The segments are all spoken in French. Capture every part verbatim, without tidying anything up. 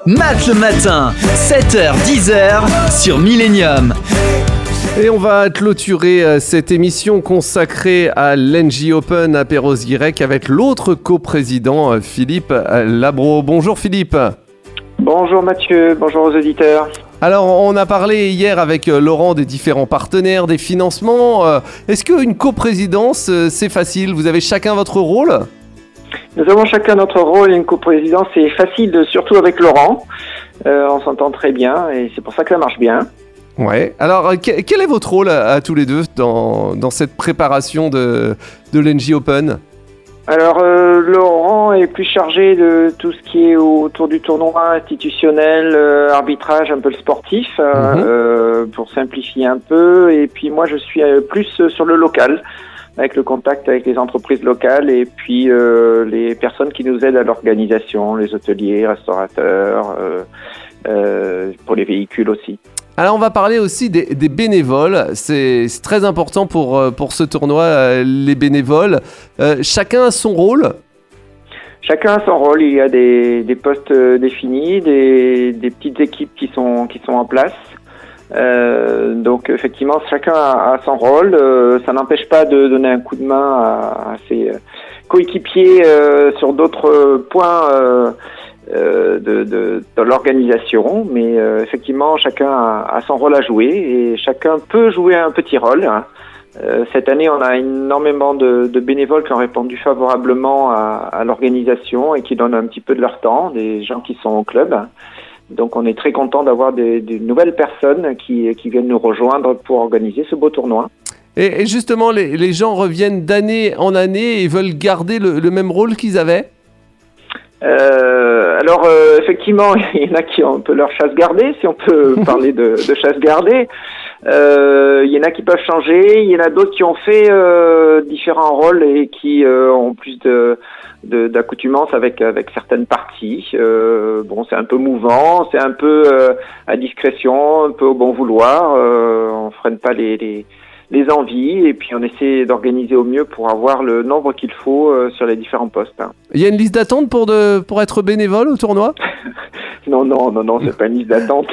Matt le matin, sept heures dix heures sur Millennium. Et on va clôturer cette émission consacrée à l'N J Open à Perros-Guirec avec l'autre coprésident, Philippe Labro. Bonjour Philippe. Bonjour Mathieu, bonjour aux auditeurs. Alors, on a parlé hier avec Laurent des différents partenaires, des financements. Est-ce qu'une coprésidence, c'est facile ? Vous avez chacun votre rôle ? Nous avons chacun notre rôle et une coprésidence, c'est facile, surtout avec Laurent. Euh, on s'entend très bien et c'est pour ça que ça marche bien. Ouais. Alors, quel est votre rôle à, à tous les deux dans, dans cette préparation de, de l'N J Open ? Alors, euh, Laurent est plus chargé de tout ce qui est autour du tournoi institutionnel, euh, arbitrage, un peu le sportif, mmh. euh, pour simplifier un peu. Et puis moi, je suis euh, plus sur le local, avec le contact avec les entreprises locales et puis euh, les personnes qui nous aident à l'organisation, les hôteliers, restaurateurs, euh, euh, pour les véhicules aussi. Alors on va parler aussi des, des bénévoles, c'est, c'est très important pour, pour ce tournoi, euh, les bénévoles. Euh, chacun a son rôle ? Chacun a son rôle, il y a des, des postes définis, des, des petites équipes qui sont, qui sont en place. Euh, donc effectivement chacun a, a son rôle, euh, ça n'empêche pas de donner un coup de main à, à ses coéquipiers euh, sur d'autres points euh, euh, de, de, de l'organisation, mais euh, effectivement chacun a, a son rôle à jouer et chacun peut jouer un petit rôle. Euh, cette année on a énormément de, de bénévoles qui ont répondu favorablement à, à l'organisation et qui donnent un petit peu de leur temps, des gens qui sont au club. Donc on est très content d'avoir des, des nouvelles personnes qui, qui viennent nous rejoindre pour organiser ce beau tournoi. Et, et justement, les, les gens reviennent d'année en année et veulent garder le, le même rôle qu'ils avaient ? euh, Alors euh, effectivement, il y en a qui ont un peu leur chasse gardée, si on peut parler de, de chasse gardée. Euh, il y en a qui peuvent changer, il y en a d'autres qui ont fait euh, différents rôles et qui euh, ont plus de... De, d'accoutumance avec avec certaines parties. Euh, bon, c'est un peu mouvant, c'est un peu euh, à discrétion, un peu au bon vouloir. Euh, on freine pas les, les les envies et puis on essaie d'organiser au mieux pour avoir le nombre qu'il faut euh, sur les différents postes. Hein. Il y a une liste d'attente pour de pour être bénévole au tournoi ? Non, non, non, non, c'est pas une liste d'attente.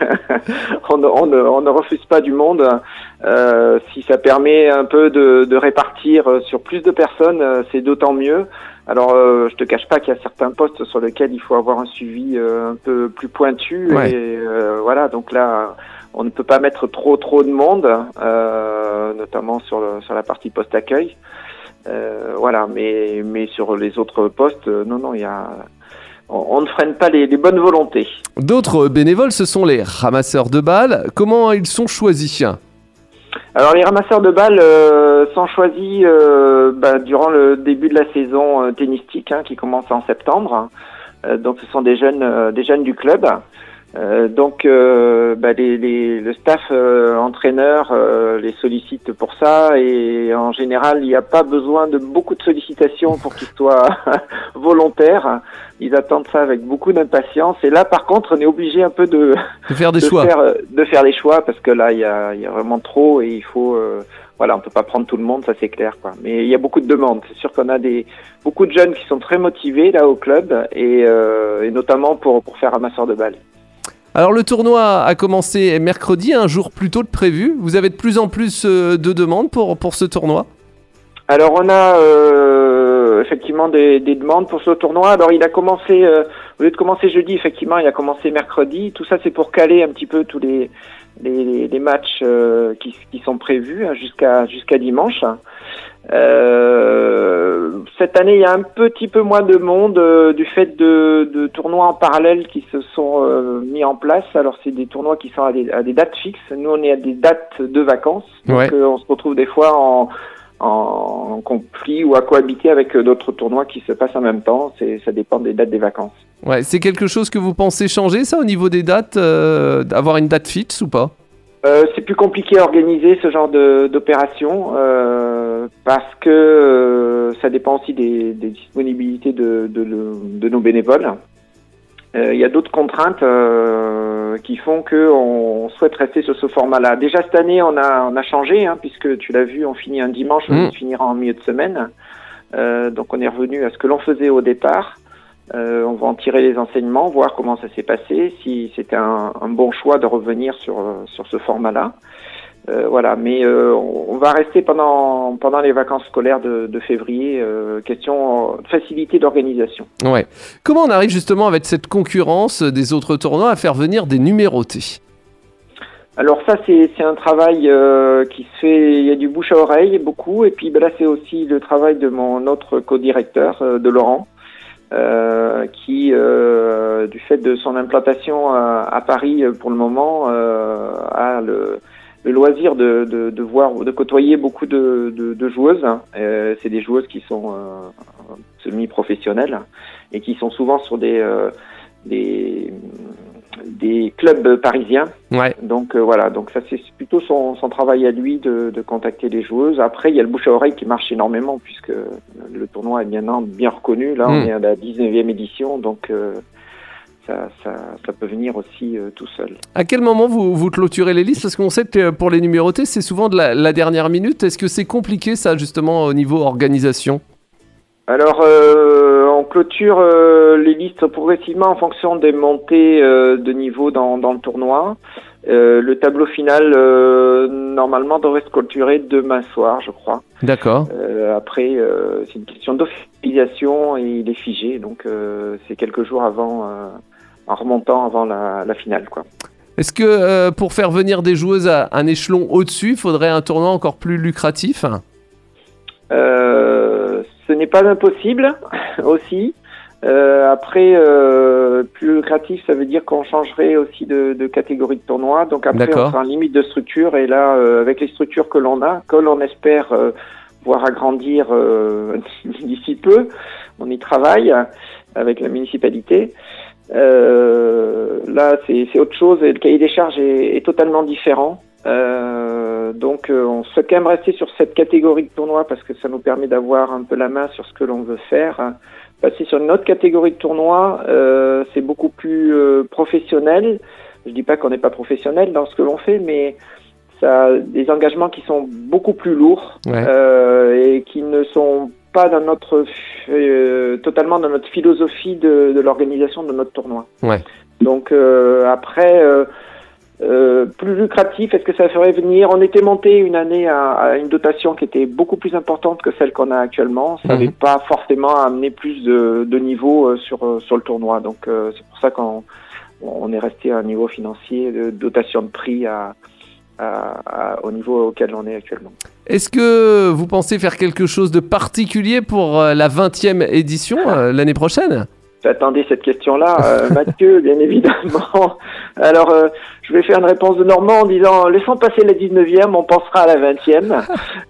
on, ne, on, ne, on ne refuse pas du monde. Euh, si ça permet un peu de, de répartir sur plus de personnes, c'est d'autant mieux. Alors, euh, je te cache pas qu'il y a certains postes sur lesquels il faut avoir un suivi euh, un peu plus pointu. Ouais. Et euh, voilà, donc là, on ne peut pas mettre trop trop de monde, euh, notamment sur le, sur la partie post-accueil. Euh, voilà, mais mais sur les autres postes, euh, non, non, il y a on, on ne freine pas les, les bonnes volontés. D'autres bénévoles, ce sont les ramasseurs de balles. Comment ils sont choisis ? Alors les ramasseurs de balles euh, sont choisis euh, bah, durant le début de la saison euh, tennistique hein, qui commence en septembre. Euh, donc ce sont des jeunes, euh, des jeunes du club. Euh, donc euh, bah, les, les, le staff euh, entraîneur euh, les sollicite pour ça et en général il n'y a pas besoin de beaucoup de sollicitations pour qu'ils soient volontaires. Ils attendent ça avec beaucoup d'impatience et là par contre on est obligé un peu de, de faire des de choix, faire, de faire des choix parce que là il y a, il y a vraiment trop et il faut euh, voilà on peut pas prendre tout le monde, ça c'est clair quoi. Mais il y a beaucoup de demandes. C'est sûr qu'on a des beaucoup de jeunes qui sont très motivés là au club et, euh, et notamment pour pour faire ramasseur de balles. Alors le tournoi a commencé mercredi, un jour plus tôt que prévu. Vous avez de plus en plus de demandes pour, pour ce tournoi ? Alors on a euh, effectivement des, des demandes pour ce tournoi. Alors il a commencé, euh, au lieu de commencer jeudi, effectivement il a commencé mercredi. Tout ça c'est pour caler un petit peu tous les, les, les matchs euh, qui, qui sont prévus hein, jusqu'à, jusqu'à dimanche. Euh, cette année, il y a un petit peu moins de monde euh, du fait de, de tournois en parallèle qui se sont euh, mis en place. Alors, c'est des tournois qui sont à des, à des dates fixes. Nous, on est à des dates de vacances. Donc, ouais. euh, on se retrouve des fois en, en conflit ou à cohabiter avec d'autres tournois qui se passent en même temps. C'est, ça dépend des dates des vacances. Ouais, c'est quelque chose que vous pensez changer, ça, au niveau des dates, euh, d'avoir une date fixe ou pas ? Euh, c'est plus compliqué à organiser ce genre de, d'opération euh, parce que euh, ça dépend aussi des, des disponibilités de, de, de, de nos bénévoles. Euh, il y a d'autres contraintes euh, qui font qu'on souhaite rester sur ce format-là. Déjà cette année, on a, on a changé, hein, puisque tu l'as vu, on finit un dimanche, mmh. on finira en milieu de semaine. Euh, donc on est revenu à ce que l'on faisait au départ. Euh, on va en tirer les enseignements, voir comment ça s'est passé, si c'était un, un bon choix de revenir sur, sur ce format-là. Euh, voilà, mais euh, on va rester pendant pendant les vacances scolaires de, de février. Euh, question de facilité d'organisation. Ouais. Comment on arrive justement avec cette concurrence des autres tournois à faire venir des numérotés ? Alors ça, c'est c'est un travail euh, qui se fait. Il y a du bouche à oreille beaucoup, et puis ben là, c'est aussi le travail de mon autre co-directeur, euh, de Laurent, euh, qui, euh, du fait de son implantation à, à Paris pour le moment, euh, a le le loisir de, de, de voir, de côtoyer beaucoup de, de, de joueuses. Euh, c'est des joueuses qui sont euh, semi-professionnelles et qui sont souvent sur des, euh, des, des clubs parisiens. Ouais. Donc euh, voilà, donc ça c'est plutôt son, son travail à lui de, de contacter les joueuses. Après, il y a le bouche à oreille qui marche énormément puisque le tournoi est bien, bien reconnu. Là, mmh. on est à la dix-neuvième édition, donc... Euh, Ça, ça, ça peut venir aussi euh, tout seul. À quel moment vous, vous clôturez les listes ? Parce qu'on sait que pour les numérotés, c'est souvent de la, la dernière minute. Est-ce que c'est compliqué ça justement au niveau organisation ? Alors, euh, on clôture euh, les listes progressivement en fonction des montées euh, de niveau dans, dans le tournoi. Euh, le tableau final, euh, normalement, devrait se clôturer demain soir, je crois. D'accord. Euh, après, euh, c'est une question d'officialisation et il est figé. Donc, euh, c'est quelques jours avant... Euh, en remontant avant la, la finale, quoi. Est-ce que euh, pour faire venir des joueuses à un échelon au-dessus, il faudrait un tournoi encore plus lucratif ? euh, Ce n'est pas impossible aussi. Euh, après, euh, plus lucratif, ça veut dire qu'on changerait aussi de, de catégorie de tournoi. Donc après, D'accord. on fera un limite de structure. Et là, euh, avec les structures que l'on a, que l'on espère euh, voir agrandir euh, d'ici peu, on y travaille avec la municipalité. Euh, là, c'est, c'est autre chose et le cahier des charges est, est totalement différent. Euh, donc, euh, on souhaite quand même rester sur cette catégorie de tournoi parce que ça nous permet d'avoir un peu la main sur ce que l'on veut faire. Passer sur une autre catégorie de tournoi, euh, c'est beaucoup plus euh, professionnel. Je dis pas qu'on n'est pas professionnel dans ce que l'on fait, mais ça a des engagements qui sont beaucoup plus lourds ouais. euh, et qui ne sont pas dans notre euh, totalement dans notre philosophie de, de l'organisation de notre tournoi. Ouais. Donc euh, après, euh, euh, plus lucratif, est-ce que ça ferait venir ? On était monté une année à, à une dotation qui était beaucoup plus importante que celle qu'on a actuellement. Ça n'avait mmh. pas forcément amené plus de, de niveau euh, sur sur le tournoi. Donc euh, c'est pour ça qu'on on est resté à un niveau financier de dotation de prix à À, à, au niveau auquel on est actuellement. Est-ce que vous pensez faire quelque chose de particulier pour euh, la vingtième édition euh, l'année prochaine ? J'attendais cette question-là, euh, Mathieu, bien évidemment. Alors, euh, je vais faire une réponse de Normand en disant « Laissons passer la dix-neuvième, on pensera à la vingtième. Euh, »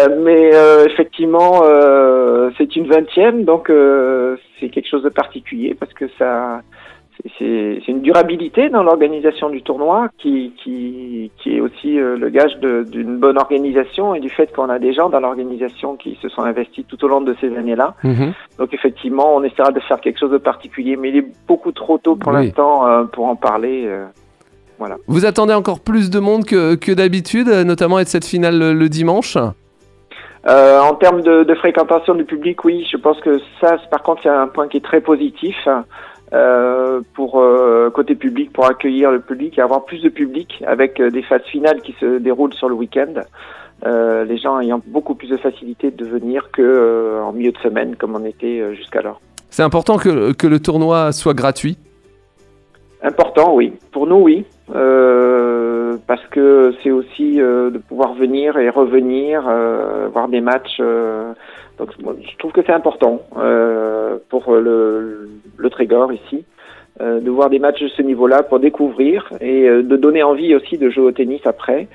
Mais euh, effectivement, euh, c'est une vingtième, donc euh, c'est quelque chose de particulier parce que ça... C'est, c'est une durabilité dans l'organisation du tournoi qui, qui, qui est aussi euh, le gage de, d'une bonne organisation et du fait qu'on a des gens dans l'organisation qui se sont investis tout au long de ces années-là. Mmh. Donc effectivement, on essaiera de faire quelque chose de particulier, mais il est beaucoup trop tôt pour oui. l'instant euh, pour en parler. Euh, voilà. Vous attendez encore plus de monde que, que d'habitude, notamment avec cette finale le, le dimanche ? Euh, en termes de, de fréquentation du public, oui, je pense que ça, par contre, c'est un point qui est très positif. Euh, pour euh, côté public, pour accueillir le public et avoir plus de public avec euh, des phases finales qui se déroulent sur le week-end. Euh, les gens ayant beaucoup plus de facilité de venir que euh, en milieu de semaine comme on était euh, jusqu'alors. C'est important que, que le tournoi soit gratuit ? Important, oui. Pour nous, oui. Euh, parce que c'est aussi euh, de pouvoir venir et revenir, euh, voir des matchs. Euh, donc, je trouve que c'est important euh, pour le, le Trégor ici, euh, de voir des matchs de ce niveau-là pour découvrir et euh, de donner envie aussi de jouer au tennis après.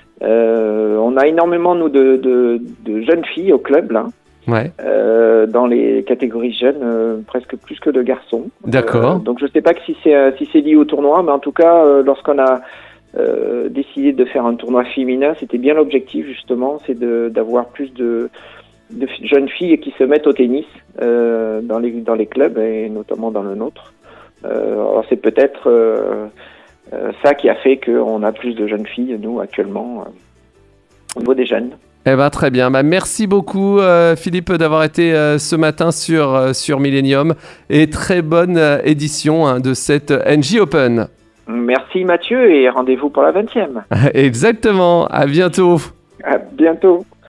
Euh, on a énormément, nous, de, de, de jeunes filles au club, là. Ouais. Euh, dans les catégories jeunes, euh, presque plus que de garçons. D'accord. Euh, donc je ne sais pas que si c'est euh, si c'est lié au tournoi, mais en tout cas, euh, lorsqu'on a euh, décidé de faire un tournoi féminin, c'était bien l'objectif justement, c'est de d'avoir plus de, de jeunes filles qui se mettent au tennis euh, dans les dans les clubs et notamment dans le nôtre. Euh, alors c'est peut-être euh, euh, ça qui a fait qu'on a plus de jeunes filles nous actuellement euh, au niveau des jeunes. Eh ben, très bien. Bah, merci beaucoup, euh, Philippe, d'avoir été euh, ce matin sur, euh, sur Millennium. Et très bonne euh, édition hein, de cette N J Open. Merci Mathieu et rendez-vous pour la vingtième. Exactement. À bientôt. À bientôt.